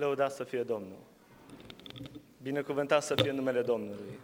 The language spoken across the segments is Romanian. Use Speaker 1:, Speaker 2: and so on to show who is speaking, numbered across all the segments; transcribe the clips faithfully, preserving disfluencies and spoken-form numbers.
Speaker 1: Lăudat să fie Domnul. Binecuvântat să fie numele Domnului.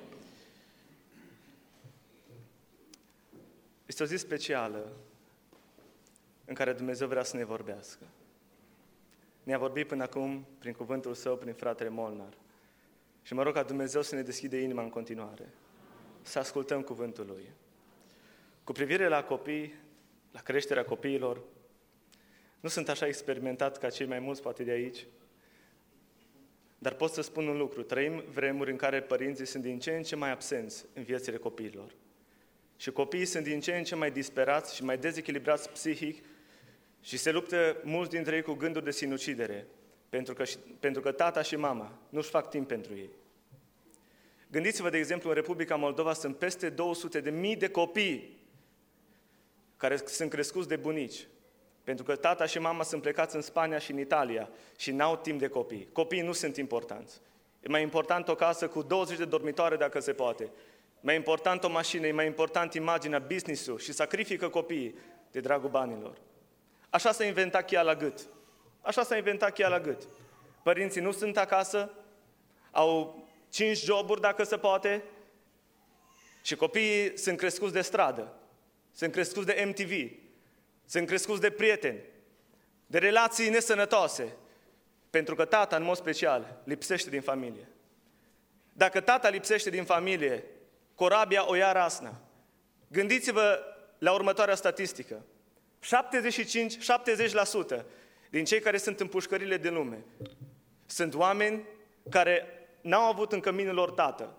Speaker 1: Este o zi specială în care Dumnezeu vrea să ne vorbească. Ne-a vorbit până acum prin cuvântul Său, prin fratele Molnar. Și mă rog ca Dumnezeu să ne deschide inima în continuare, să ascultăm cuvântul Lui. Cu privire la copii, la creșterea copiilor, nu sunt așa experimentat ca cei mai mulți poate de aici, dar pot să spun un lucru. Trăim vremuri în care părinții sunt din ce în ce mai absenți în viețile copiilor. Și copiii sunt din ce în ce mai disperați și mai dezechilibrați psihic și se luptă mulți dintre ei cu gânduri de sinucidere, pentru că, pentru că tata și mama nu-și fac timp pentru ei. Gândiți-vă, de exemplu, în Republica Moldova sunt peste două sute de mii de copii care sunt crescuți de bunici, pentru că tata și mama sunt plecați în Spania și în Italia și n-au timp de copii. Copiii nu sunt importanți. E mai important o casă cu douăzeci de dormitoare dacă se poate. Mai important o mașină, e mai important imaginea, business-ul și sacrifică copiii de dragul banilor. Așa s-a inventat cheia la gât. Așa s-a inventat cheia la gât. Părinții nu sunt acasă, au cinci joburi dacă se poate și copiii sunt crescuți de stradă, sunt crescuți de M T V, sunt crescuți de prieteni, de relații nesănătoase, pentru că tata, în mod special, lipsește din familie. Dacă tata lipsește din familie, corabia o ia rasna. Gândiți-vă la următoarea statistică. șaptezeci și cinci - șaptezeci la sută din cei care sunt în pușcările din lume sunt oameni care n-au avut în căminul lor tată.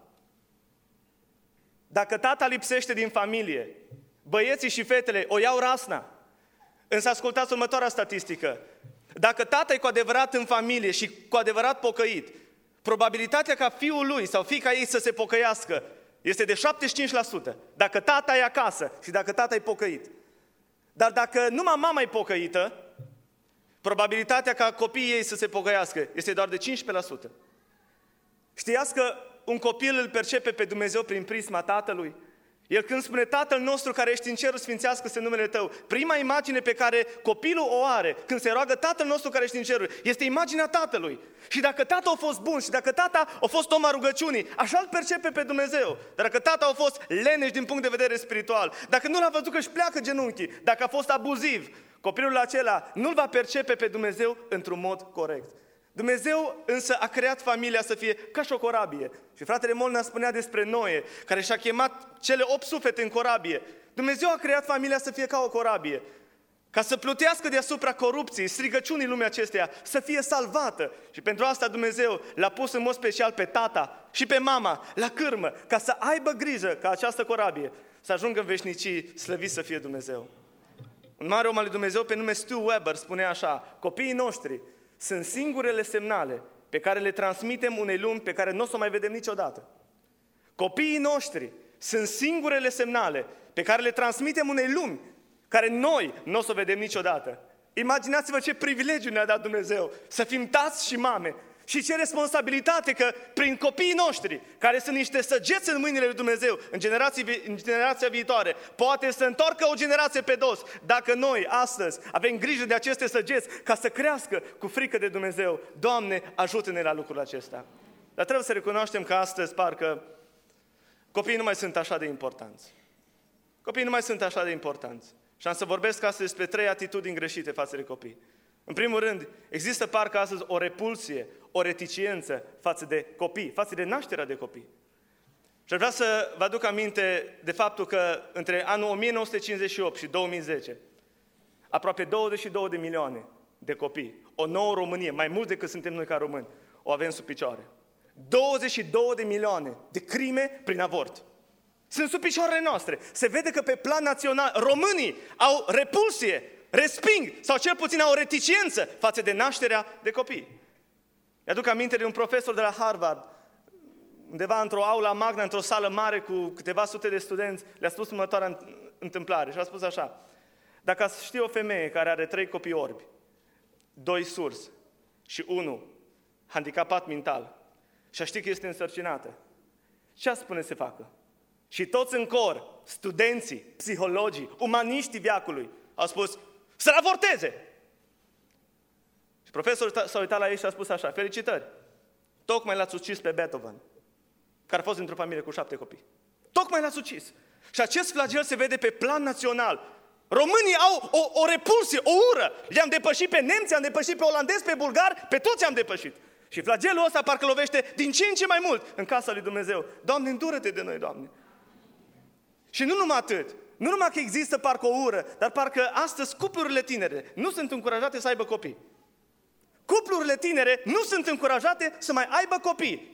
Speaker 1: Dacă tata lipsește din familie, băieții și fetele o iau rasna. Însă ascultați următoarea statistică. Dacă tata e cu adevărat în familie și cu adevărat pocăit, probabilitatea ca fiul lui sau fiica ei să se pocăiască este de șaptezeci și cinci la sută. Dacă tata e acasă și dacă tata e pocăit. Dar dacă numai mama e pocăită, probabilitatea ca copiii ei să se pocăiască este doar de cincisprezece la sută. Știați că un copil îl percepe pe Dumnezeu prin prisma tatălui? El când spune Tatăl nostru care ești în cerul, sfințească-se numele Tău, prima imagine pe care copilul o are când se roagă Tatăl nostru care ești în cerul, este imaginea tatălui. Și dacă tata a fost bun și dacă tata a fost om a rugăciunii, așa îl percepe pe Dumnezeu. Dar dacă tata a fost leneș din punct de vedere spiritual, dacă nu l-a văzut că își pleacă genunchii, dacă a fost abuziv, copilul acela nu-l va percepe pe Dumnezeu într-un mod corect. Dumnezeu însă a creat familia să fie ca și o corabie. Și fratele Molnar spunea despre Noe, care și-a chemat cele opt suflete în corabie. Dumnezeu a creat familia să fie ca o corabie, ca să plutească deasupra corupției, strigăciunii lumii acesteia, să fie salvată. Și pentru asta Dumnezeu l-a pus în mod special pe tata și pe mama la cârmă, ca să aibă grijă ca această corabie să ajungă în veșnicii, slăvit să fie Dumnezeu. Un mare om al lui Dumnezeu pe nume Stu Weber spunea așa: copiii noștri sunt singurele semnale pe care le transmitem unei lumi pe care nu o să o mai vedem niciodată. Copiii noștri sunt singurele semnale pe care le transmitem unei lumi care noi nu o să o vedem niciodată. Imaginați-vă ce privilegiu ne-a dat Dumnezeu să fim tați și mame și ce responsabilitate că prin copiii noștri, care sunt niște săgeți în mâinile lui Dumnezeu, în, generații, în generația viitoare, poate să întoarcă o generație pe dos, dacă noi astăzi avem grijă de aceste săgeți ca să crească cu frică de Dumnezeu. Doamne, ajută-ne la lucrul acesta. Dar trebuie să recunoaștem că astăzi parcă copiii nu mai sunt așa de importanți. Copiii nu mai sunt așa de importanți. Și am să vorbesc astăzi despre trei atitudini greșite față de copii. În primul rând, există parcă astăzi o repulsie, o reticiență față de copii, față de nașterea de copii. Și aș vrea să vă aduc aminte de faptul că între anul o mie nouă sute cincizeci și opt și două mii zece, aproape douăzeci și două de milioane de copii, o nouă Românie, mai mult decât suntem noi ca români, o avem sub picioare. douăzeci și două de milioane de crime prin avort. Sunt sub picioarele noastre. Se vede că pe plan național românii au repulsie, resping sau cel puțin au o reticiență față de nașterea de copii. Mi-aduc aminte de un profesor de la Harvard, undeva într-o aula magna, într-o sală mare cu câteva sute de studenți, le-a spus următoarea întâmplare și a spus așa: dacă ați ști o femeie care are trei copii orbi, doi surzi și unul handicapat mental și a ști că este însărcinată, ce a spune să facă? Și toți în cor, studenții, psihologii, umaniștii veacului, au spus să-l avorteze. Și profesorul s-a uitat la ei și a spus așa: felicitări, tocmai l-ați ucis pe Beethoven, care a fost într-o familie cu șapte copii. Tocmai l-ați ucis. Și acest flagel se vede pe plan național. Românii au o, o repulsie, o ură. Le-am depășit pe nemți, am depășit pe olandezi, pe bulgari, pe toți am depășit. Și flagelul ăsta parcă lovește din ce în ce mai mult în casa lui Dumnezeu. Doamne, îndură-te de noi, Doamne. Și nu numai atât. Nu numai că există parcă o ură, dar parcă astăzi cuplurile tinere nu sunt încurajate să aibă copii. Cuplurile tinere nu sunt încurajate să mai aibă copii.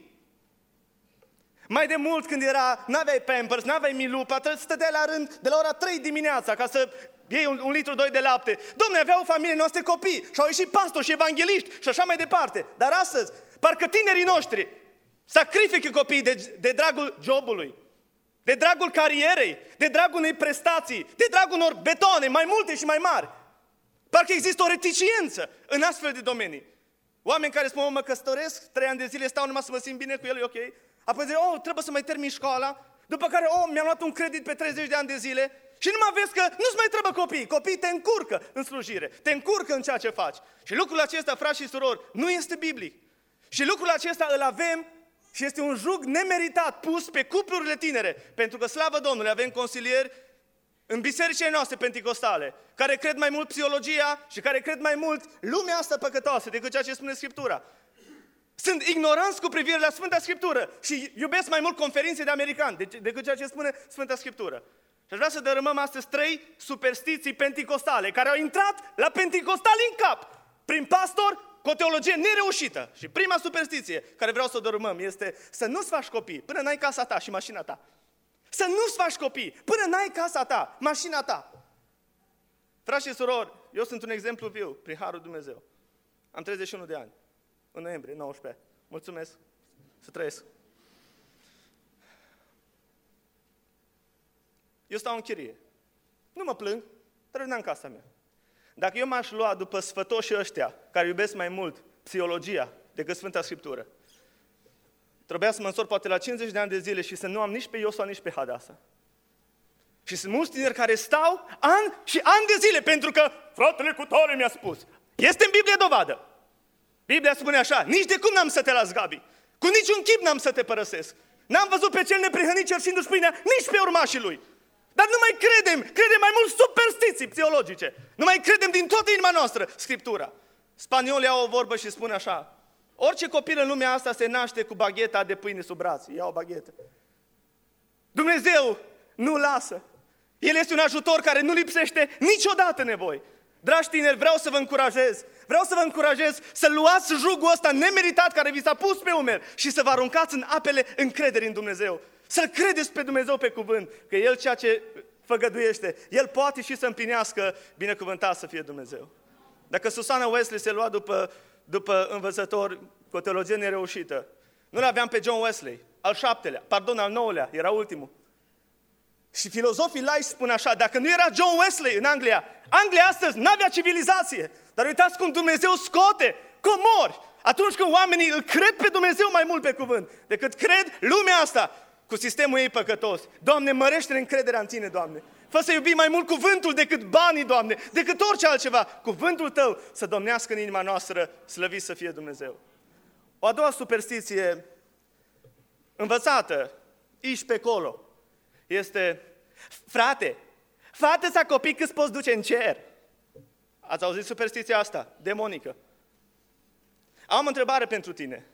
Speaker 1: Mai de mult când era, n-aveai Pampers, n-aveai Milupa, stăteai la rând de la ora trei dimineața ca să iei un, un litru, doi de lapte. Dom'le, aveau familiile noastre copii și au ieșit pastori și evangeliști și așa mai departe. Dar astăzi, parcă tinerii noștri sacrifică copiii de, de dragul jobului, de dragul carierei, de dragul unei prestații, de dragul unor betoane mai multe și mai mari. Parcă există o reticiență în astfel de domenii. Oameni care spun: mă căsătoresc, trei ani de zile stau numai să mă simt bine cu el, e ok. Apoi zic: oh, trebuie să mai termin școala. După care, oh, mi-am luat un credit pe treizeci de ani de zile. Și nu mai vezi că nu-ți mai trebuie copii. Copiii te încurcă în slujire, te încurcă în ceea ce faci. Și lucrul acesta, frați și surori, nu este biblic. Și lucrul acesta îl avem și este un jug nemeritat pus pe cuplurile tinere. Pentru că, slavă Domnului, avem consilieri în bisericile noastre penticostale, care cred mai mult psihologia și care cred mai mult lumea asta păcătoasă decât ceea ce spune Scriptura. Sunt ignoranți cu privire la Sfânta Scriptură și iubesc mai mult conferințe de americani decât ceea ce spune Sfânta Scriptură. Și aș vrea să dărâmăm astăzi trei superstiții penticostale care au intrat la penticostali în cap prin pastor cu o teologie nereușită. Și prima superstiție care vreau să o dărâmăm este să nu-ți faci copii până n-ai casa ta și mașina ta. Să nu-ți faci copii până n-ai casa ta, mașina ta. Frați și surori, eu sunt un exemplu viu prin Harul Dumnezeu. Am treizeci și unu de ani. În noiembrie, nouăsprezece. Mulțumesc. Să trăiesc. Eu stau în chirie. Nu mă plâng, trebuie în casa mea. Dacă eu m-aș lua după sfătoșii ăștia, care iubesc mai mult psihologia decât Sfânta Scriptură, trebuia să mă însor poate la cincizeci de ani de zile și să nu am nici pe Iosua, nici pe Hadasa. Și sunt mulți tineri care stau ani și ani de zile, pentru că fratele cu tare mi-a spus. Este în Biblie dovadă. Biblia spune așa: nici de cum n-am să te las, Gabi. Cu niciun chip n-am să te părăsesc. N-am văzut pe cel neprihănit cerșindu-și pâinea, nici pe urmașii lui. Dar nu mai credem, credem mai mult superstiții psihologice. Nu mai credem din toată inima noastră Scriptura. Spaniolii au o vorbă și spun așa: orice copil în lumea asta se naște cu bagheta de pâine sub braț. Ia o baghetă. Dumnezeu nu lasă. El este un ajutor care nu lipsește niciodată nevoi. Dragi tineri, vreau să vă încurajez. Vreau să vă încurajez să luați jugul ăsta nemeritat care vi s-a pus pe umeri și să vă aruncați în apele încrederii în Dumnezeu. Să-L credeți pe Dumnezeu pe cuvânt, că El ceea ce făgăduiește, El poate și să împlinească, binecuvântat să fie Dumnezeu. Dacă Susana Wesley se lua după, după învățător cu o teologie nereușită, nu l-aveam pe John Wesley, al șaptelea, pardon, al nouălea, era ultimul. Și filozofii laici spun așa: dacă nu era John Wesley în Anglia, Anglia astăzi n-avea civilizație. Dar uitați cum Dumnezeu scoate comori atunci când oamenii îl cred pe Dumnezeu mai mult pe cuvânt decât cred lumea asta cu sistemul ei păcătos. Doamne, mărește-ne încrederea în Tine, Doamne. Fă să iubim mai mult cuvântul decât banii, Doamne, decât orice altceva. Cuvântul Tău să domnească în inima noastră, slăvit să fie Dumnezeu. O a doua superstiție învățată aici pe acolo este: frate, fată-ți copii câți poți duce în cer. Ați auzit superstiția asta? Demonică. Am o întrebare pentru tine.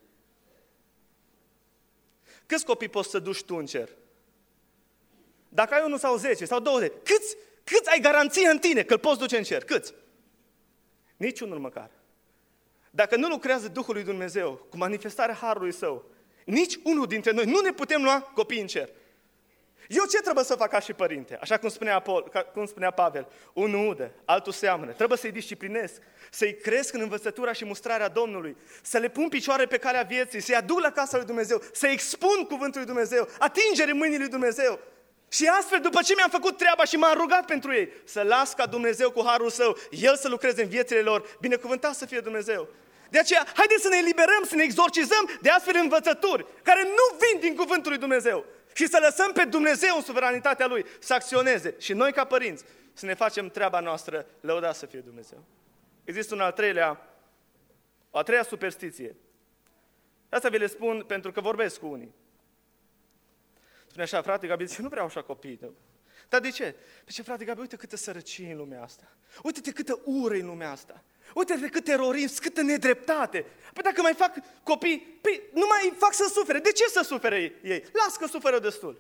Speaker 1: Câți copii poți să duci tu în cer? Dacă ai unul sau zece sau douăzeci, câți, câți ai garanție în tine că îl poți duce în cer? Câți? Nici unul măcar. Dacă nu lucrează Duhul lui Dumnezeu cu manifestarea Harului Său, nici unul dintre noi nu ne putem lua copii în cer. Eu ce trebuie să fac ca și părinte? Așa cum spunea, Paul, cum spunea Pavel, unul udă, altul seamănă. Trebuie să-i disciplinez, să-i cresc în învățătura și mustrarea Domnului, să le pun picioare pe calea vieții, să-i aduc la casa lui Dumnezeu, să-i expun cuvântul lui Dumnezeu, atingere mâinii lui Dumnezeu. Și astfel, după ce mi-am făcut treaba și m-am rugat pentru ei, să las ca Dumnezeu cu harul Său, El să lucreze în viețile lor, binecuvântat să fie Dumnezeu. De aceea, haideți să ne eliberăm, să ne exorcizăm de astfel învățături care nu vin din cuvântul lui Dumnezeu. Și să lăsăm pe Dumnezeu în suveranitatea Lui să acționeze. Și noi ca părinți să ne facem treaba noastră, lăudat să fie Dumnezeu. Există un al treilea O a treia superstiție. Asta vi le spun pentru că vorbesc cu unii. Spune așa, frate Gabi, zice, nu vreau așa copii. Dar de ce? Zice, frate Gabi, uite câtă sărăcie în lumea asta. Uite-te câtă ură în lumea asta. Uite-te cât terorism, câtă nedreptate. Păi dacă mai fac copii, păi nu mai fac să sufere. De ce să sufere ei? Las că suferă destul.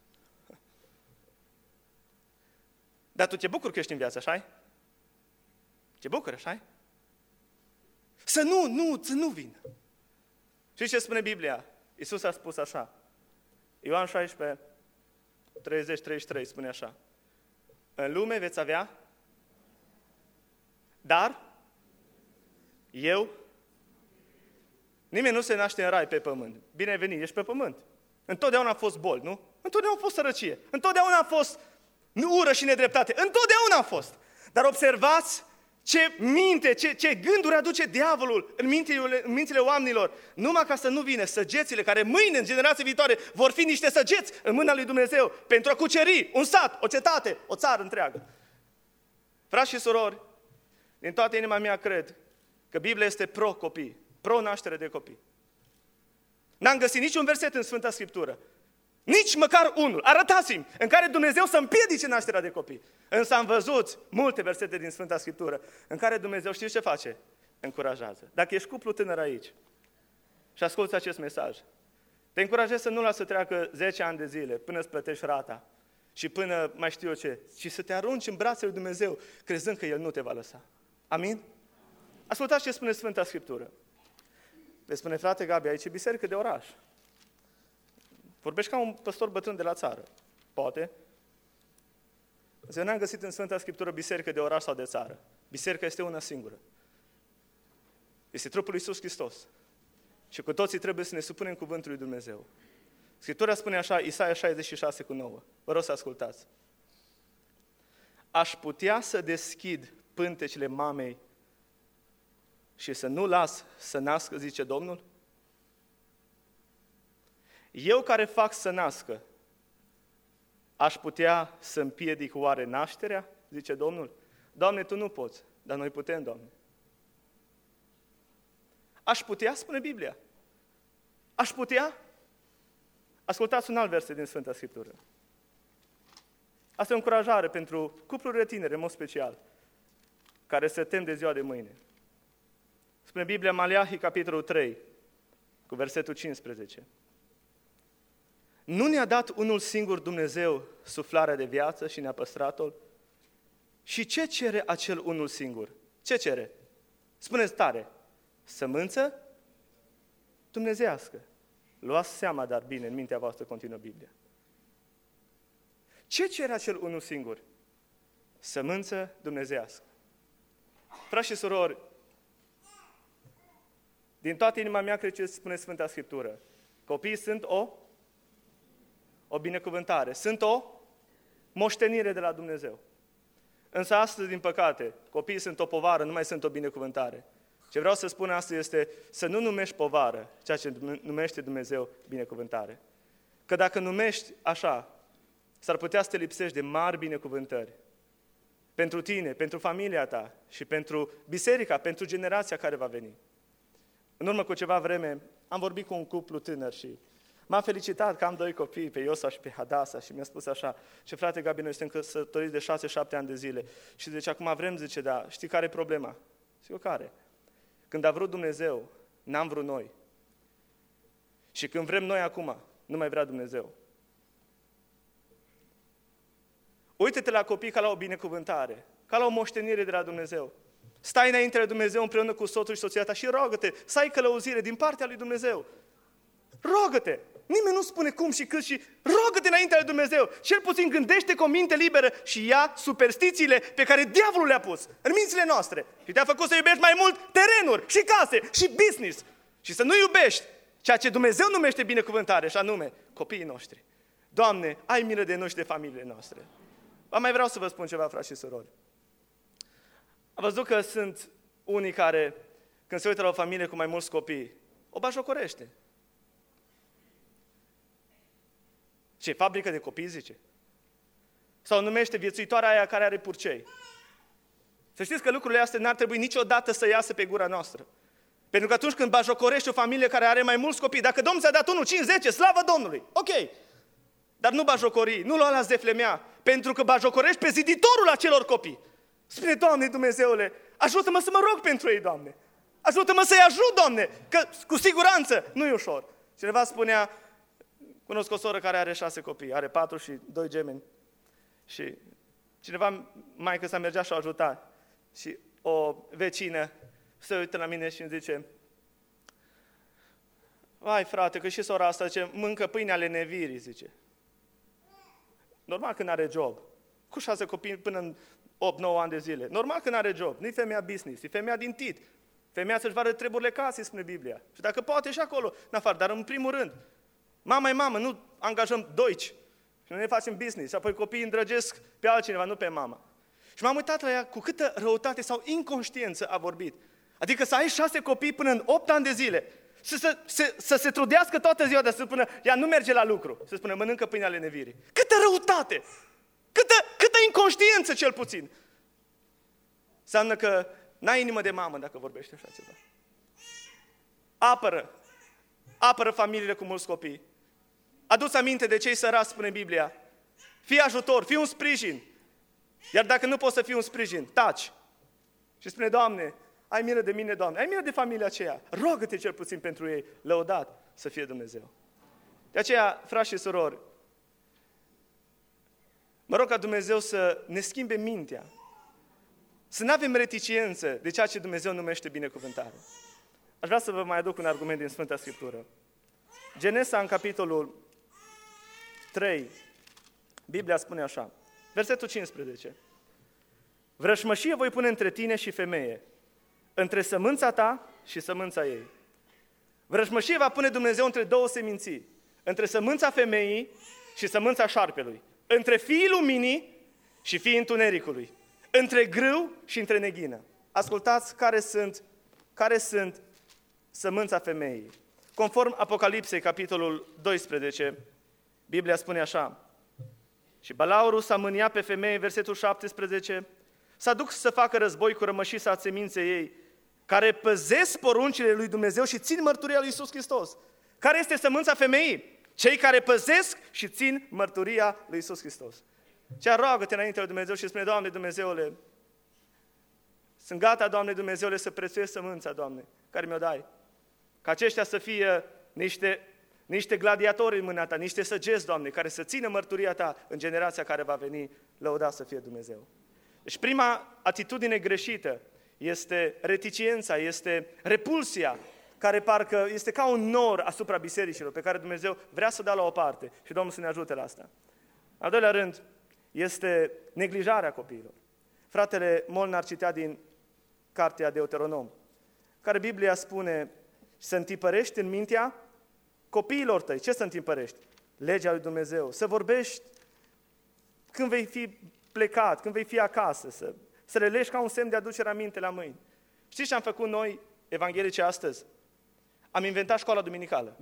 Speaker 1: Dar tu te bucuri că ești în viață, așa-i? Te bucuri, așa-i? Să nu, nu, să nu vină. Știți ce spune Biblia? Iisus a spus așa. Ioan șaisprezece, treizeci, treizeci și trei spune așa. În lume veți avea, dar eu, nimeni nu se naște în rai pe pământ. Bine ai venit, ești pe pământ. Întotdeauna a fost bol, nu? Întotdeauna a fost sărăcie. Întotdeauna a fost ură și nedreptate. Întotdeauna a fost. Dar observați ce minte, ce, ce gânduri aduce diavolul în mințile, în mințile oamenilor, numai ca să nu vină săgețile care mâine, în generații viitoare, vor fi niște săgeți în mâna lui Dumnezeu pentru a cuceri un sat, o cetate, o țară întreagă. Frați și surori, din toată inima mea cred că Biblia este pro-copii, pro-naștere de copii. N-am găsit niciun verset în Sfânta Scriptură, nici măcar unul, arătați-mi, în care Dumnezeu să împiedice nașterea de copii. Însă am văzut multe versete din Sfânta Scriptură în care Dumnezeu, știți ce face? Încurajează. Dacă ești cuplu tânăr aici și asculți acest mesaj, te încurajez să nu lasă să treacă zece ani de zile până îți plătești rata și până mai știu eu ce, ci să te arunci în brațele lui Dumnezeu, crezând că El nu te va lăsa. Amin? Ascultați ce spune Sfânta Scriptură. Vei spune, frate Gabi, aici e biserică de oraș. Vorbești ca un păstor bătrân de la țară. Poate. Eu n-am găsit în Sfânta Scriptură biserică de oraș sau de țară. Biserica este una singură. Este trupul lui Iisus Hristos. Și cu toții trebuie să ne supunem cuvântul lui Dumnezeu. Scriptura spune așa, Isaia șaizeci și șase cu nouă. Vă rog să ascultați. Aș putea să deschid pântecele mamei și să nu las să nască, zice Domnul? Eu care fac să nască, aș putea să împiedic oare nașterea? Zice Domnul. Doamne, Tu nu poți, dar noi putem, Doamne. Aș putea, spune Biblia. Aș putea? Ascultați un alt verset din Sfânta Scriptură. Asta e o încurajare pentru cuplurile tinere, în mod special, care se tem de ziua de mâine. Spune Biblia, Maleahi, capitolul trei, cu versetul cincisprezece. Nu ne-a dat unul singur Dumnezeu suflarea de viață și ne-a păstrat-o? Și ce cere acel unul singur? Ce cere? Spuneți tare. Sămânță dumnezeiască. Luați seama, dar bine, în mintea voastră continuă Biblia. Ce cere acel unul singur? Sămânță dumnezeiască. Frați și surori, din toată inima mea cred ce spune Sfânta Scriptură. Copiii sunt o o binecuvântare. Sunt o moștenire de la Dumnezeu. Însă astăzi, din păcate, copiii sunt o povară, nu mai sunt o binecuvântare. Ce vreau să spun astăzi este să nu numești povară ceea ce numește Dumnezeu binecuvântare. Că dacă numești așa, s-ar putea să te lipsești de mari binecuvântări. Pentru tine, pentru familia ta și pentru biserica, pentru generația care va veni. În urmă cu ceva vreme am vorbit cu un cuplu tânăr și m-am felicitat că am doi copii, pe Iosa și pe Hadasa, și mi-a spus așa, ce frate Gabi, noi suntem căsătoriți de șase șapte ani de zile. Și zice, acum vrem, zice, da, știi care e problema? Zic eu, care? Când a vrut Dumnezeu, n-am vrut noi. Și când vrem noi acum, nu mai vrea Dumnezeu. Uită-te la copii ca la o binecuvântare, ca la o moștenire de la Dumnezeu. Stai înainte de Dumnezeu împreună cu soțul și soția ta și rogă-te să ai călăuzire din partea lui Dumnezeu. Rogă-te! Nimeni nu spune cum și cât și rogă-te înaintea lui Dumnezeu. Cel puțin gândește cu o minte liberă și ia superstițiile pe care diavolul le-a pus în mințile noastre. Și te-a făcut să iubești mai mult terenuri și case și business. Și să nu iubești ceea ce Dumnezeu numește binecuvântare, și anume copiii noștri. Doamne, ai milă de noi și de familiile noastre. Mai vreau să vă spun ceva, frați și surori. Am văzut că sunt unii care, când se uită la o familie cu mai mulți copii, o bajocorește. Ce, fabrică de copii, zice? Sau numește viețuitoarea aia care are purcei. Să știți că lucrurile astea n-ar trebui niciodată să iasă pe gura noastră. Pentru că atunci când bajocorești o familie care are mai mulți copii, dacă Domnul ți-a dat unul, cinci, zece, slavă Domnului, ok. Dar nu bajocori, nu lua la zeflemea, pentru că bajocorești pe ziditorul acelor copii. Spune, Doamne Dumnezeule, ajută-mă să mă rog pentru ei, Doamne. Ajută-mă să-i ajut, Doamne, că cu siguranță nu e ușor. Cineva spunea, cunosc o soră care are șase copii, are patru și doi gemeni. Și cineva, maică sa mergea și o ajuta. Și o vecină se uită la mine și îmi zice, vai frate, că și sora asta, zice, mâncă pâine ale nevirii, zice. Normal că n-are job. Cu șase copii până în opt nouă ani de zile. Normal că n-are job. Nu-i femeia business, e femeia din tit. Femeia să-și vadă treburile casei, spune Biblia. Și dacă poate și acolo, în afară, dar în primul rând, mama e mamă, nu angajăm doici. Și noi ne facem business. Și apoi copiii îndrăgesc pe altcineva, nu pe mama. Și m-am uitat la ea cu câtă răutate sau inconștiență a vorbit. Adică să ai șase copii până în opt ani de zile. Să, să, să, să se trudească toată ziua, de să spună, ea nu merge la lucru. Să spună, mănâncă pâine ale nevirii. Câtă răutate! Câtă, câtă inconștiență, cel puțin! Înseamnă că n-ai inimă de mamă dacă vorbești așa ceva. Apără. Apără familiile cu mulți copii. Adu-ți aminte de cei săraci, spune Biblia. Fii ajutor, fii un sprijin. Iar dacă nu poți să fii un sprijin, taci. Și spune, Doamne, ai milă de mine, Doamne, ai milă de familia aceea. Rogă-te cel puțin pentru ei, lăudat să fie Dumnezeu. De aceea, frați și surori, mă rog ca Dumnezeu să ne schimbe mintea. Să nu avem reticiență de ceea ce Dumnezeu numește binecuvântare. Aș vrea să vă mai aduc un argument din Sfânta Scriptură. Genesa, în capitolul trei, Biblia spune așa, versetul cincisprezece. Vrășmășie voi pune între tine și femeie, între sămânța ta și sămânța ei. Vrășmășie va pune Dumnezeu între două seminții, între sămânța femeii și sămânța șarpelui, între fiii luminii și fiii întunericului, între grâu și între neghină. Ascultați care sunt, care sunt sămânța femeii. Conform Apocalipsei, capitolul doisprezece, Biblia spune așa, și Balaurul s-a mâniat pe femeie, versetul șaptesprezece, s-a dus să facă război cu rămășița seminței ei, care păzesc poruncile lui Dumnezeu și țin mărturia lui Iisus Hristos. Care este sămânța femeii? Cei care păzesc și țin mărturia lui Iisus Hristos. Ce roagă-te înainte lui Dumnezeu și spune, Doamne Dumnezeule, sunt gata, Doamne Dumnezeule, să prețuiesc sămânța, Doamne, care mi-o dai. Ca aceștia să fie niște, niște gladiatori în mâna Ta, niște săgeți, Doamne, care să țină mărturia Ta în generația care va veni, lăudat să fie Dumnezeu. Deci prima atitudine greșită este reticiența, este repulsia, care parcă este ca un nor asupra bisericilor, pe care Dumnezeu vrea să dea la o parte și Domnul să ne ajute la asta. Al doilea rând este neglijarea copiilor. Fratele Molnar citea din cartea Deuteronom, care Biblia spune să întipărești în mintea copiilor tăi. Ce să întipărești? Legea lui Dumnezeu. Să vorbești când vei fi plecat, când vei fi acasă, să, să le legi ca un semn de aducere aminte la mâini. Știți ce am făcut noi, evanghelici, astăzi? Am inventat școala duminicală,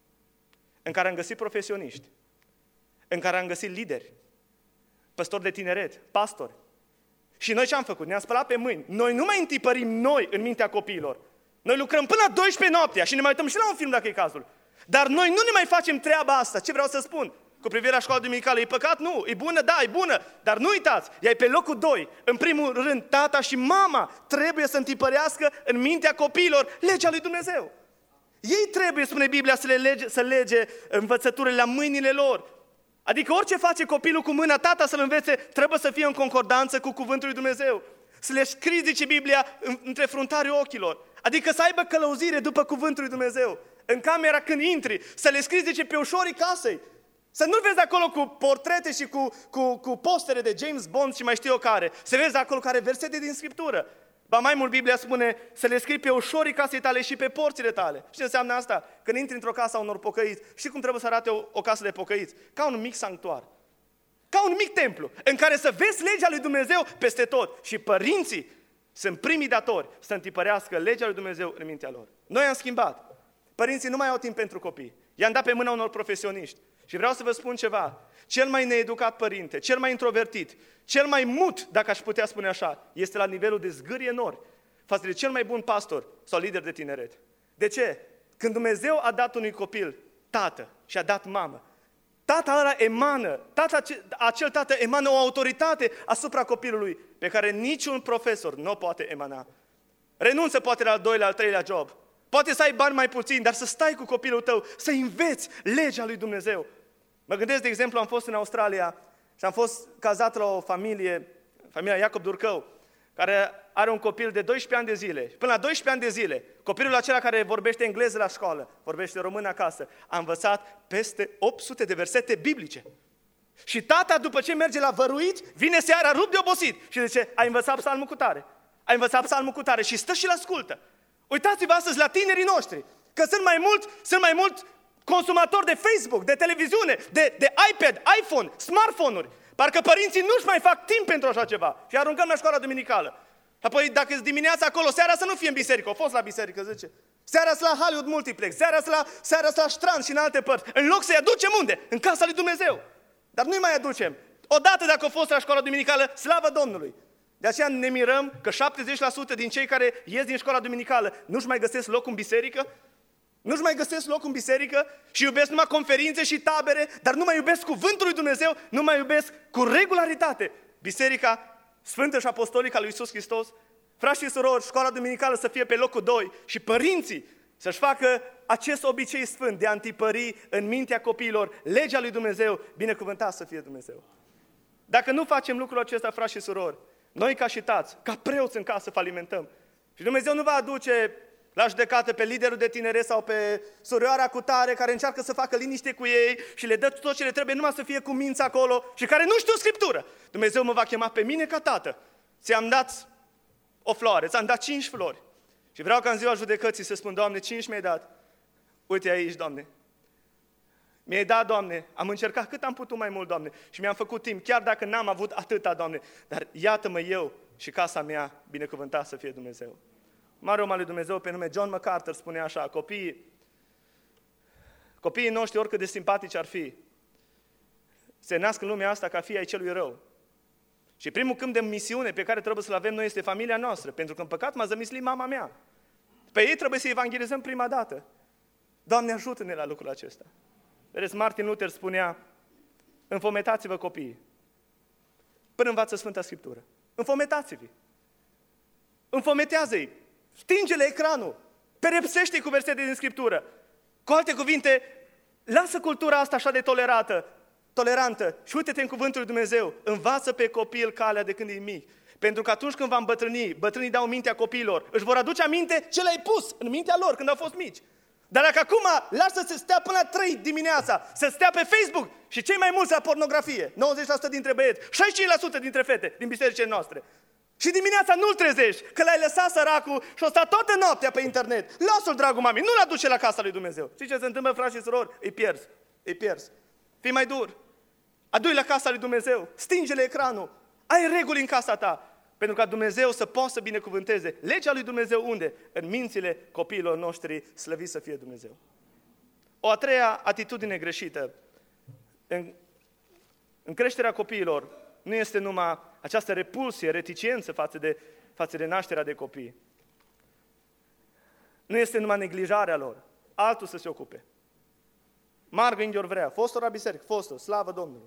Speaker 1: în care am găsit profesioniști, în care am găsit lideri, păstori de tineret, pastori. Și noi ce am făcut? Ne-am spălat pe mâini. Noi nu mai întipărim noi în mintea copiilor. Noi lucrăm până la douăsprezece noaptea și ne mai uităm și la un film dacă e cazul. Dar noi nu ne mai facem treaba asta. Ce vreau să spun? Cu privire la școala duminicală, e păcat? Nu. E bună? Da, e bună. Dar nu uitați, ea e pe locul doi. În primul rând, tata și mama trebuie să întipărească în mintea copiilor legea lui Dumnezeu. Ei trebuie, spune Biblia, să le lege, să lege învățăturile la mâinile lor. Adică orice face copilul cu mâna, tata să-l învețe, trebuie să fie în concordanță cu cuvântul lui Dumnezeu. Să le scrii, zice Biblia, între fruntarii ochilor. Adică să aibă călăuzire după cuvântul lui Dumnezeu. În camera când intri, să le scrii, zice, pe ușorii casei. Să nu vezi acolo cu portrete și cu, cu, cu postere de James Bond și mai știu eu care. Să vezi acolo care versete din Scriptură. Ba mai mult, Biblia spune să le scrii pe ușorii casei tale și pe porțile tale. Și ce înseamnă asta? Când intri într-o casă a unor pocăiți, știi cum trebuie să arate o, o casă de pocăiți? Ca un mic sanctuar. Ca un mic templu, în care să vezi legea lui Dumnezeu peste tot. Și părinții sunt primii datori să întipărească legea lui Dumnezeu în mintea lor. Noi am schimbat. Părinții nu mai au timp pentru copii. I-am dat pe mâna unor profesioniști. Și vreau să vă spun ceva. Cel mai needucat părinte, cel mai introvertit, cel mai mut, dacă aș putea spune așa, este la nivelul de zgârie nori. față de cel mai bun pastor sau lider de tineret. De ce? Când Dumnezeu a dat unui copil tată și a dat mamă, tata ăla emană, tata, acel tată emană o autoritate asupra copilului pe care niciun profesor nu o poate emana. Renunță poate la al doilea, al treilea job. Poate să ai bani mai puțini, dar să stai cu copilul tău, să înveți legea lui Dumnezeu. Mă gândesc, de exemplu, am fost în Australia și am fost cazat la o familie, familia Iacob Durcău, care are un copil de doisprezece ani de zile. Până la doisprezece ani de zile, copilul acela care vorbește engleză la școală, vorbește română acasă, a învățat peste opt sute de versete biblice. Și tata, după ce merge la văruit, vine seara rupt de obosit și zice, ai învățat psalmul cu tare, ai învățat psalmul cu tare și stă și-l ascultă. Uitați-vă astăzi la tinerii noștri, că sunt mai mult, sunt mai mult consumatori de Facebook, de televiziune, de, de iPad, iPhone, smartphone-uri. Parcă părinții nu-și mai fac timp pentru așa ceva și aruncăm la școala duminicală. Apoi dacă e dimineața acolo, seara să nu fie în biserică, au fost la biserică, zice. Seara la Hollywood Multiplex, seara la, seara la Strand și în alte părți. În loc să-i aducem unde? În casa lui Dumnezeu. Dar nu-i mai aducem. Odată dacă au fost la școala duminicală, slavă Domnului. De aceea ne mirăm că șaptezeci la sută din cei care ies din școala duminicală nu-și mai găsesc loc în biserică, nu-și mai găsesc loc în biserică și iubesc numai conferințe și tabere, dar nu mai iubesc cuvântul lui Dumnezeu, nu mai iubesc cu regularitate Biserica Sfântă și Apostolică a lui Iisus Hristos. Frați și surori, școala duminicală să fie pe locul doi și părinții să-și facă acest obicei sfânt de a întipări în mintea copiilor legea lui Dumnezeu, binecuvântat să fie Dumnezeu. Dacă nu facem lucrul acesta, frați și surori, noi ca și tați, ca preoți în casă falimentăm. Și Dumnezeu nu va aduce la judecată pe liderul de tineret sau pe surioara cu tare care încearcă să facă liniște cu ei și le dă tot ce le trebuie numai să fie cu minți acolo și care nu știu Scriptură. Dumnezeu mă va chema pe mine ca tată. Ți-am dat o floare, ți-am dat cinci flori. Și vreau ca în ziua judecății să spun, Doamne, cinci mi-ai dat. Uite aici, Doamne. Mi-ai dat, Doamne, am încercat cât am putut mai mult, Doamne, și mi-am făcut timp, chiar dacă n-am avut atâta, Doamne, dar iată-mă eu și casa mea, binecuvântat să fie Dumnezeu. Mare om al lui Dumnezeu pe nume John MacArthur spune așa, copiii, copiii noștri, oricât de simpatici ar fi, se nasc în lumea asta ca fii ai celui rău. Și primul câmp de misiune pe care trebuie să-l avem noi este familia noastră, pentru că în păcat m-a zămislit mama mea. Pe ei trebuie să evangelizăm prima dată. Doamne, ajută-ne la lucrul acesta. Vedeți, Martin Luther spunea, înfometați-vă copiii, până învață Sfânta Scriptură. Înfometați-vi. Înfometează-i. Stinge-le ecranul. Perepsește-i cu versete din Scriptură. Cu alte cuvinte, lasă cultura asta așa de tolerată, tolerantă și uite-te în cuvântul lui Dumnezeu. Învață pe copil calea de când e mic. Pentru că atunci când va îmbătrâni, bătrânii dau mintea copiilor, își vor aduce aminte ce le-ai pus în mintea lor când au fost mici. Dar dacă acum lasă să stea până la trei dimineața, să stea pe Facebook și cei mai mulți la pornografie, nouăzeci la sută dintre băieți, șaizeci și cinci la sută dintre fete din bisericile noastre. Și dimineața nu-l trezești, că l-ai lăsat săracul și o sta toată noaptea pe internet. Lasă-l, dragul mami, nu-l aduce la casa lui Dumnezeu. Știi ce se întâmplă, frați și surori? Îi pierzi, îi pierzi. Fii mai dur. Adu-i la casa lui Dumnezeu, stinge-le ecranul, ai reguli în casa ta. Pentru ca Dumnezeu să poată să binecuvânteze. Legea lui Dumnezeu unde? În mințile copiilor noștri, slăvit să fie Dumnezeu. O a treia atitudine greșită în, în creșterea copiilor nu este numai această repulsie, reticență față de, față de nașterea de copii. Nu este numai neglijarea lor. Altul să se ocupe. Margă Inghior vrea, fostul la biserică, fostul, slavă Domnului.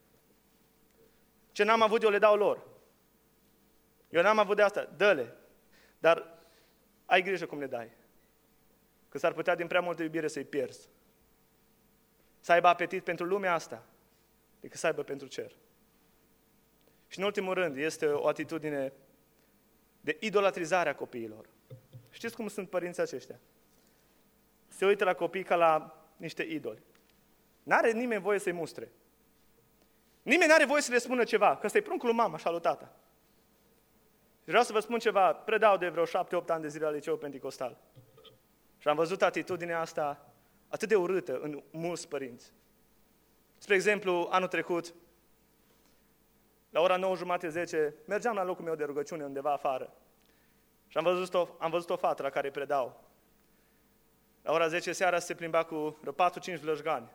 Speaker 1: Ce n-am avut eu le dau lor. Eu n-am avut de asta, dă-le. Dar ai grijă cum le dai. Că s-ar putea din prea multă iubire să-i pierzi. Să aibă apetit pentru lumea asta, decât să aibă pentru cer. Și în ultimul rând, este o atitudine de idolatrizare a copiilor. Știți cum sunt părinții aceștia? Se uită la copii ca la niște idoli. N-are nimeni voie să-i mustre. Nimeni n-are voie să le spună ceva, că ăsta-i pruncul lui mama și al lui tata. Vreau să vă spun ceva, predau de vreo șapte opt ani de zile la liceu Pentecostal. Și am văzut atitudinea asta atât de urâtă în mulți părinți. Spre exemplu, anul trecut, la ora nouă jumate, zece, mergeam la locul meu de rugăciune undeva afară. Și am văzut o, am văzut o fată la care predau. La ora zece seara se plimba cu vreo patru cinci vlăjgani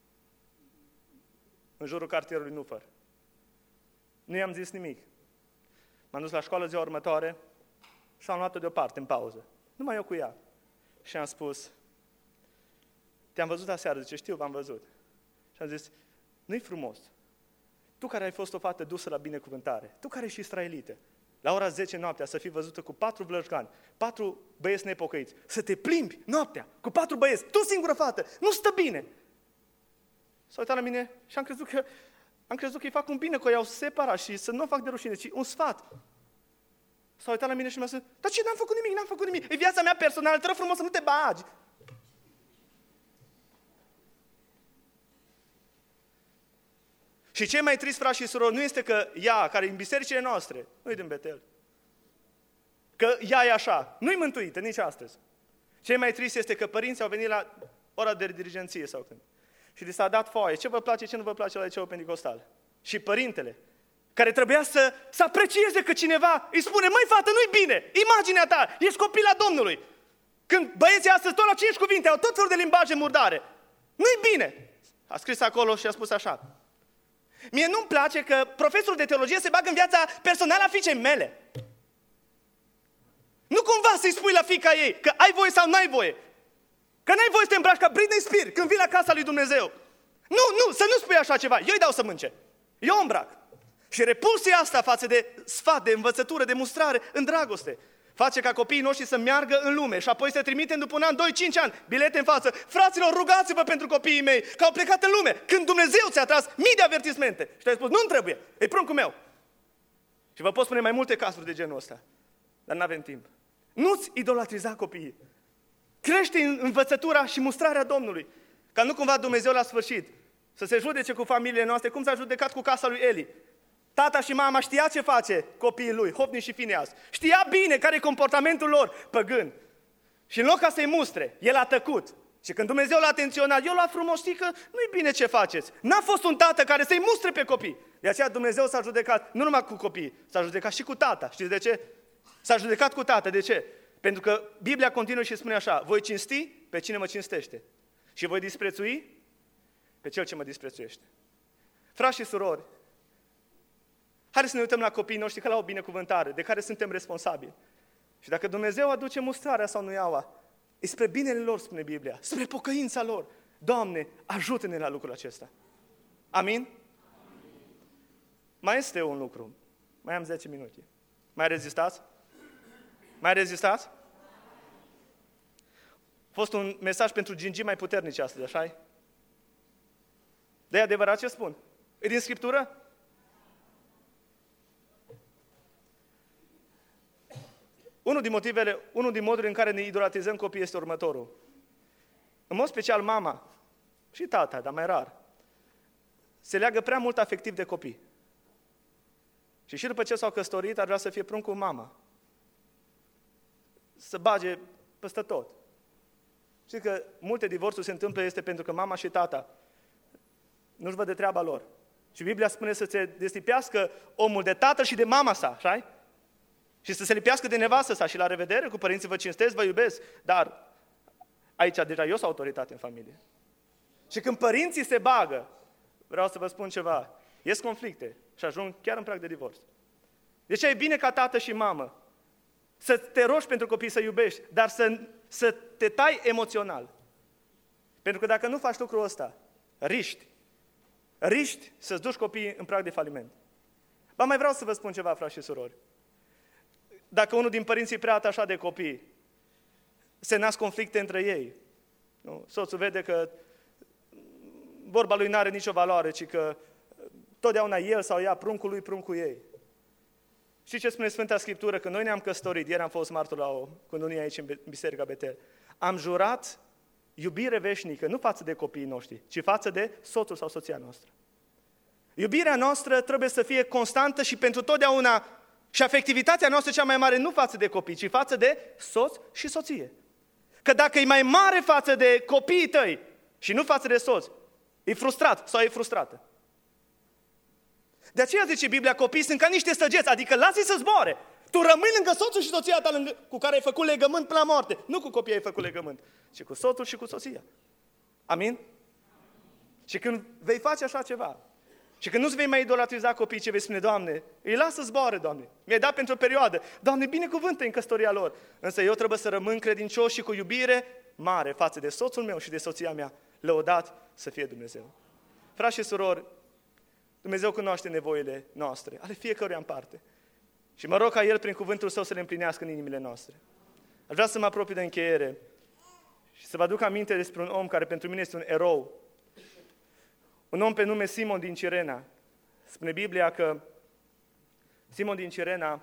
Speaker 1: în jurul cartierului Nufăr. Nu i-am zis nimic. M-am dus la școală ziua următoare, Și am luat-o deoparte, în pauză. Numai eu cu ea. Și am spus, te-am văzut aseară, zice, știu, v-am văzut. Și am zis, nu-i frumos. Tu care ai fost o fată dusă la binecuvântare, tu care ești israelită, la ora zece noaptea să fii văzută cu patru vlășgani, patru băieți nepocăiți, să te plimbi noaptea cu patru băieți, tu singură fată, nu stă bine. S-a uitat la mine și am crezut că am crezut că îi fac un bine, că o iau separat și să nu o fac de rușine, ci un sfat. S-a uitat la mine și mi-a zis, dar ce, n-am făcut nimic, n-am făcut nimic, e viața mea personală, te rog frumos să nu te bagi. Și ce mai trist, frați și surori, nu este că ea, care e în bisericile noastre, nu-i din Betel, că ea e așa, nu-i mântuită nici astăzi. Ce mai trist este că părinții au venit la ora de dirigenție sau când. Și li s-a dat foaie, ce vă place, ce nu vă place la liceul pentecostal. Și părintele, care trebuia să, să aprecieze că cineva îi spune, măi fată, nu-i bine, imaginea ta, ești copil la Domnului. Când băieții astăzi tot la cinci cuvinte au tot felul de limbaje murdare. Nu-i bine. A scris acolo și a spus așa. Mie nu-mi place că profesorul de teologie se bagă în viața personală a fiicei mele. Nu cumva să-i spui la fiica ei că ai voie sau n-ai voie. Că n-ai voie să te îmbraci ca Britney Spears când vii la casa lui Dumnezeu. Nu, nu, să nu spui așa ceva. Eu îi dau să mânce. Eu o îmbrac. Și repulsia asta față de sfat, de învățătură, de mustrare în dragoste, face ca copiii noștri să meargă în lume și apoi să trimitem după un an, doi, cinci ani, bilete în față. Fraților, rugați-vă pentru copiii mei, că au plecat în lume. Când Dumnezeu ți-a tras mii de avertismente și te-ai spus, nu-mi trebuie, e pruncul meu. Și vă pot spune mai multe cazuri de genul ăsta, dar nu avem timp. Nu-ți idolatriza copiii. Crește în învățătura și mustrarea Domnului, ca nu cumva Dumnezeu la sfârșit să se judece cu familiile noastre, cum s-a judecat cu casa lui Eli. Tata și mama știa ce face copiii lui, Hofni și Fineas. Știa bine care e comportamentul lor păgân. Și în loc ca să-i mustre, el a tăcut. Și când Dumnezeu l-a atenționat, eu l-a frumos, știi că nu-i bine ce faceți. N-a fost un tată care să-i mustre pe copii. De aceea Dumnezeu s-a judecat nu numai cu copiii, s-a judecat și cu tata. Știți de ce? S-a judecat cu tata. De ce? Pentru că Biblia continuă și spune așa, voi cinsti pe cine mă cinstește și voi disprețui pe cel ce mă disprețuiește. Frați și surori, haideți să ne uităm la copiii noștri ca la o binecuvântare de care suntem responsabili. Și dacă Dumnezeu aduce mustrarea sau nuiaua, e spre binele lor, spune Biblia, spre pocăința lor. Doamne, ajută-ne la lucrul acesta. Amin? Amin? Mai este un lucru. Mai am zece minute. Mai rezistați? Mai rezistați? A fost un mesaj pentru gingii mai puternici astăzi, așa-i? De adevărat ce spun? E din Scriptură? Unul din motivele, unul din modurile în care ne idolatrizăm copiii este următorul. În mod special mama și tata, dar mai rar, se leagă prea mult afectiv de copii. Și și după ce s-au căsătorit, ar vrea să fie prunc cu mama. Să bage peste tot. Știți că multe divorțuri se întâmplă este pentru că mama și tata nu-și văd de treaba lor. Și Biblia spune să se destipească omul de tatăl și de mama sa, așa-i? Și să se lipească de nevastă sa și la revedere cu părinții, vă cinstesc, vă iubesc, dar aici deja eu sunt autoritate în familie. Și când părinții se bagă, vreau să vă spun ceva, ies conflicte și ajung chiar în prag de divorț. Deci e bine ca tată și mamă să te rogi pentru copii, să iubești, dar să, să te tai emoțional. Pentru că dacă nu faci lucrul ăsta, riști, riști să-ți duci copiii în prag de faliment. Ba mai vreau să vă spun ceva, frați și surori. Dacă unul din părinții e prea atașat de copii, se nasc conflicte între ei. Nu? Soțul vede că vorba lui n-are nicio valoare, ci că totdeauna el sau ea, pruncul lui, pruncul ei. Știți ce spune Sfânta Scriptură? Când noi ne-am căsătorit, ieri am fost martor la o cununie aici în Biserica Betel, am jurat iubire veșnică, nu față de copiii noștri, ci față de soțul sau soția noastră. Iubirea noastră trebuie să fie constantă și pentru totdeauna. Și afectivitatea noastră cea mai mare nu față de copii, ci față de soț și soție. Că dacă e mai mare față de copiii tăi și nu față de soț, e frustrat sau e frustrată. De aceea zice Biblia, copiii sunt ca niște săgeți, adică lasă-i să zboare. Tu rămâi lângă soțul și soția ta lângă, cu care ai făcut legământ până la moarte. Nu cu copiii ai făcut legământ, ci cu soțul și cu soția. Amin? Și când vei face așa ceva, Și când nu-ți vei mai idolatriza copiii, ce vei spune, Doamne, îi lasă să zboare, Doamne. Mi-ai dat pentru o perioadă. Doamne, binecuvântă în căsătoria lor. Însă eu trebuie să rămân credincios și cu iubire mare față de soțul meu și de soția mea. Lăudat să fie Dumnezeu. Frați și surori, Dumnezeu cunoaște nevoile noastre, ale fiecăruia în parte. Și mă rog ca El, prin cuvântul Său, să le împlinească în inimile noastre. Aș vrea să mă apropii de încheiere și să vă aduc aminte despre un om care pentru mine este un erou. Un om pe nume Simon din Cirena. Spune Biblia că Simon din Cirena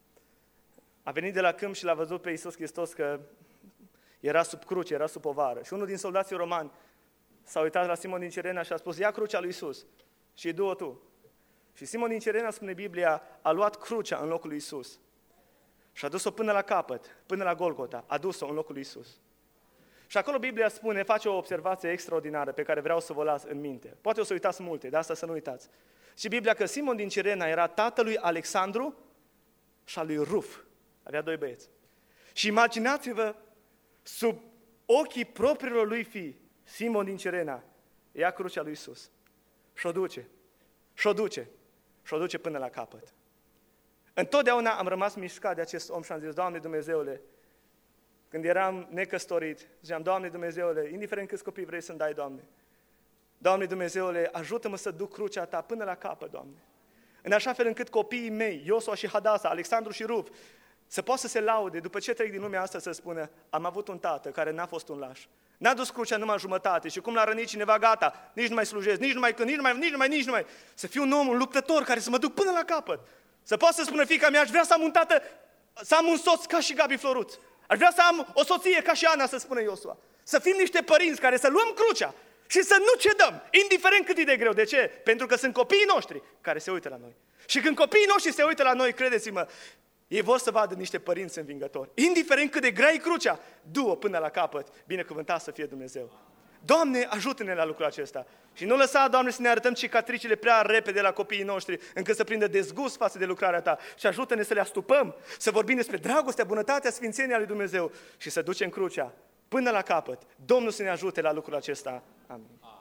Speaker 1: a venit de la câmp și l-a văzut pe Iisus Hristos că era sub cruce, era sub povară. Și unul din soldații romani s-a uitat la Simon din Cirena și a spus, ia crucea lui Iisus și du-o tu. Și Simon din Cirena, spune Biblia, a luat crucea în locul lui Iisus și a dus-o până la capăt, până la Golgota, a dus-o în locul lui Iisus. Și acolo Biblia spune, face o observație extraordinară pe care vreau să vă las în minte. Poate o să uitați multe, dar asta să nu uitați. Și Biblia că Simon din Cirena era tatălui Alexandru și al lui Ruf. Avea doi băieți. Și imaginați-vă, sub ochii propriilor lui fii, Simon din Cirena ia crucea lui Iisus și o duce, și o duce, și o duce până la capăt. Întotdeauna am rămas mișcat de acest om și am zis, Doamne Dumnezeule, când eram necăsătorit, ziceam, Doamne Dumnezeule, indiferent câți copii vrei să-mi dai, Doamne, Doamne Dumnezeule, ajută-mă să duc crucea Ta până la capăt, Doamne. În așa fel încât copiii mei, Iosua și Hadasa, Alexandru și Ruf, să poată să se laude, după ce trec din lumea asta, să spună, am avut un tată care n-a fost un laș. N-a dus crucea numai jumătate și cum l-a rănit cineva, gata, nici nu mai slujesc, nici nu mai cânt, nici nu mai, nici nu mai, nici nu mai. Să fiu un om, un luptător care să mă duc până la capăt. Să pot să spună fiica mea, aș vrea să am un tată, să am un soț ca și Gabi Floruț. Aș vrea să am o soție ca și Ana, să spună Iosua. Să fim niște părinți care să luăm crucea și să nu cedăm, indiferent cât e de greu. De ce? Pentru că sunt copiii noștri care se uită la noi. Și când copiii noștri se uită la noi, credeți-mă, ei vor să vadă niște părinți învingători. Indiferent cât de grea e crucea, du-o până la capăt, binecuvântat să fie Dumnezeu. Doamne, ajută-ne la lucrul acesta. Și nu lăsa, Doamne, să ne arătăm cicatricile prea repede la copiii noștri, încât să prindă dezgust față de lucrarea Ta. Și ajută-ne să le astupăm, să vorbim despre dragostea, bunătatea, sfințenia lui Dumnezeu și să ducem crucea până la capăt. Domnul să ne ajute la lucrul acesta. Amin.